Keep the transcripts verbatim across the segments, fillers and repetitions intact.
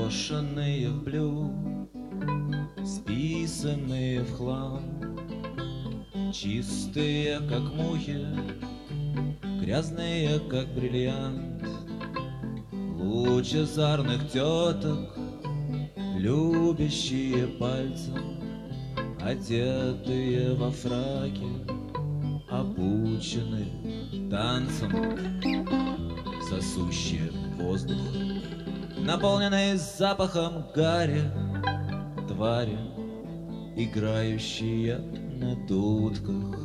брошенные в блюд, списанные в хлам, чистые, как мухи, грязные, как бриллиант, лучезарных теток, любящие пальцем, одетые во фраки, обученные танцем, сосущие воздух, наполненные запахом гари, твари, играющие на дудках.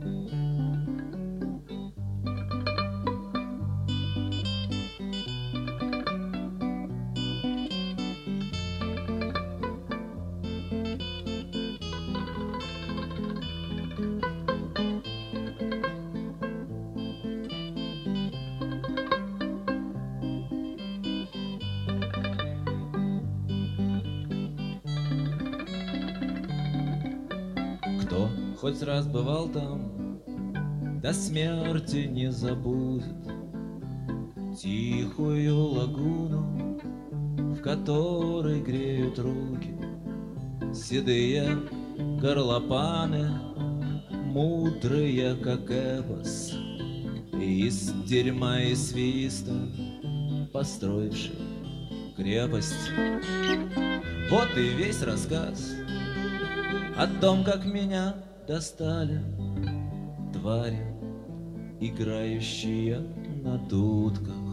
Кто хоть раз бывал там, до смерти не забудет тихую лагуну, в которой греют руки седые горлопаны, мудрые, как эпос, из дерьма и свиста построившие крепость. Вот и весь рассказ о том, как меня достали твари, играющие на дудках.